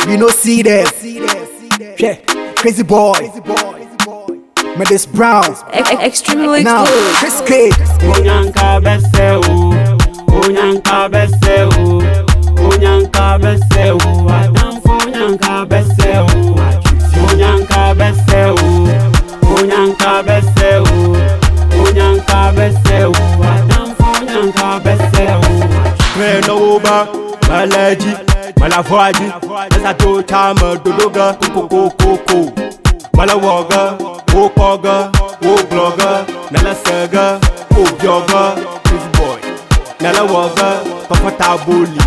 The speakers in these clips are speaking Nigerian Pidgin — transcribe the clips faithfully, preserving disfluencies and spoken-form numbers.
You know see them. Yeah, crazy boy. Medes Brown. Extremely now, good. Chris K. Onyanka bese o, onyanka bese o, onyanka bese o, adamfo onyanka bese o, onyanka bese o, onyanka bese o, onyanka bese o, adamfo onyanka bese o. Meno uba, malaji, malavoaji, esa to chama dodoga, koko koko, malawoga, o koga, o blogger, nala sega, o bioga, this boy, nala woga, papa tabuli.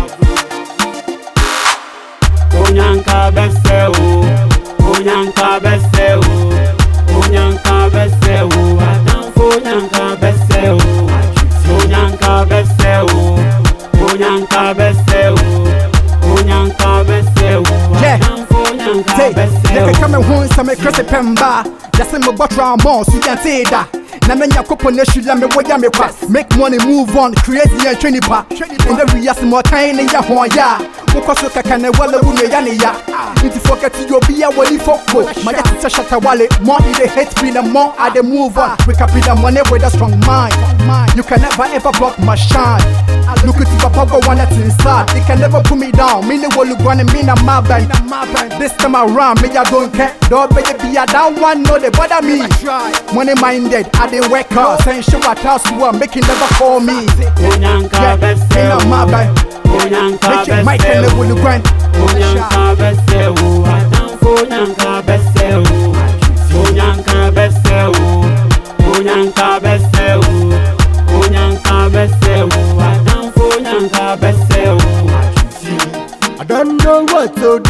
Onyanka bese o, onyanka bese o, onyanka bese o, adamfo onyanka bese o, onyanka bese o, onyanka bese o, onyanka bese o, adamfo onyanka bese o. You can come and home some crazy pemba. Just in my butter more, so you can say that. Nana Yakopo Neshu Lame Wayame Pass. Make money, move on, crazy and training pa. And the real more time in Yahoya. Wokosoka can a well woman Yania. If you forget to your be a wally folk, my sister Shatawale, more in the hate me, the more I the move on. Wake up with the money with a strong mind. You can never ever block my shine. Look at the papa one that's inside. They can never put me down. Me no will go and me na my band. This time around, me I don't care. Don't be a down one, no they bother me. Money minded, I didn't work hard. Saying shit what else you are making never call me. Onyanka bese o, my band. onyanka Make it Mike and bese the will grind. onyanka bese o, adamfo onyanka bese o, onyanka bese o, onyanka bese o, onyanka bese o, adamfo onyanka bese o. I don't know what to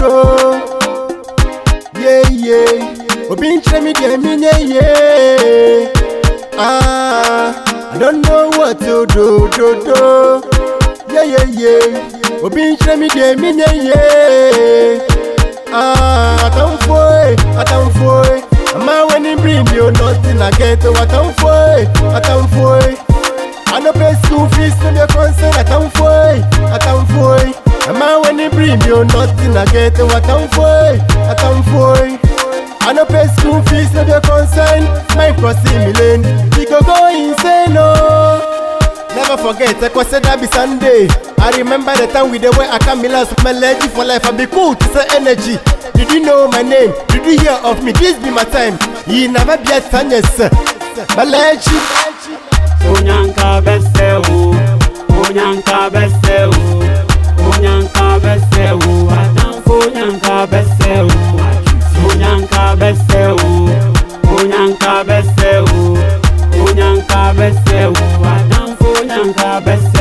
do. Yeah, yeah. Obin chemi de minye, yeah. Ah, I don't know what to do, do, do. Yeah, yeah, yeah. Obin chemi de minye, yeah. Ah, I don't foy, I don't foy. I'm out when you bring you nothing I get to what I'm foy, I don't foy. I no pay school fees to the concern, I don't foy, I don't foy. I'm out when you bring you nothing I get to what I'm foy, I don't foy. I no pay school fees to the concern, my crossing me lane, we go go insane, no. Never forget, I was said that be Sunday. I remember the time with the way I come last with my lady for life. I be cool to say energy. Did you know my name? Did you hear of me? This be my time. You never be a tanya, sir. My lady. Onyanka bese o, onyanka bese o, onyanka bese o, adamfo onyanka bese o, onyanka bese o, onyanka bese o, onyanka bese o, adamfo onyanka bese o.